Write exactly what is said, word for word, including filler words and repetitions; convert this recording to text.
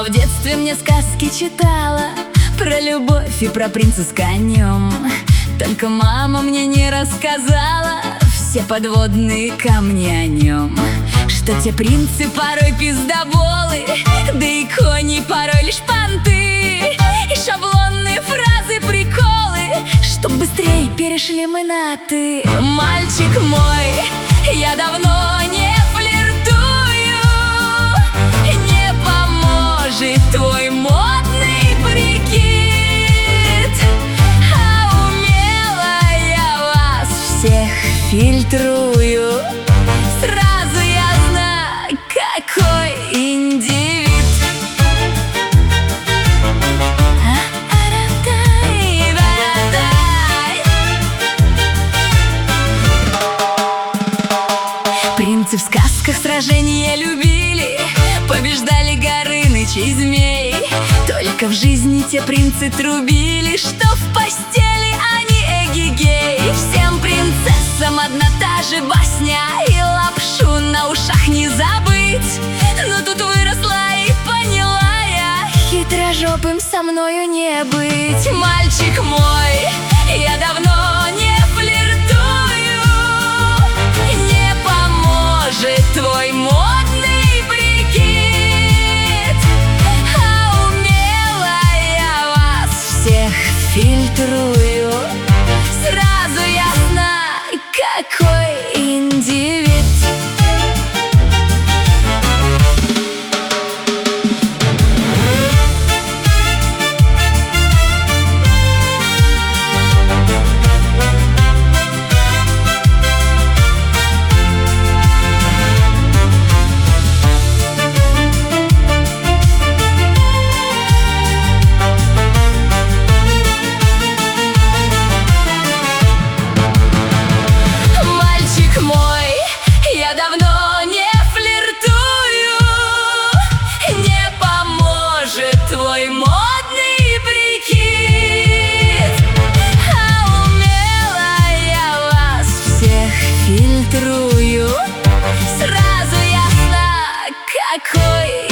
Мама в детстве мне сказки читала про любовь и про принца с конем. Только мама мне не рассказала все подводные камни о нем. Что те принцы порой пиздоболы, да и кони порой лишь понты. И шаблонные фразы, приколы, чтоб быстрее перешли мы на «ты». Мальчик мой, я давно не флиртую, не поможет твой модный прикид. А умело я вас всех фильтрую. Сразу я знаю, какой индивид. Принцы в сказках сражения любили, побеждали Горыныч и змей. Только в жизни те принцы трубили, что в постели они эгегей. Всем принцессам одна та же басня, и лапшу на ушах не забыть. Но тут выросла и поняла я, хитрожопым со мною не быть. Мальчик мой, я давно не флиртую, не поможет твой модный прикид. А умело я вас всех фильтрую. Сразу ясно, какой индивид. Давно не флиртую, не поможет твой модный прикид. А умело я вас всех фильтрую. Сразу ясно, какой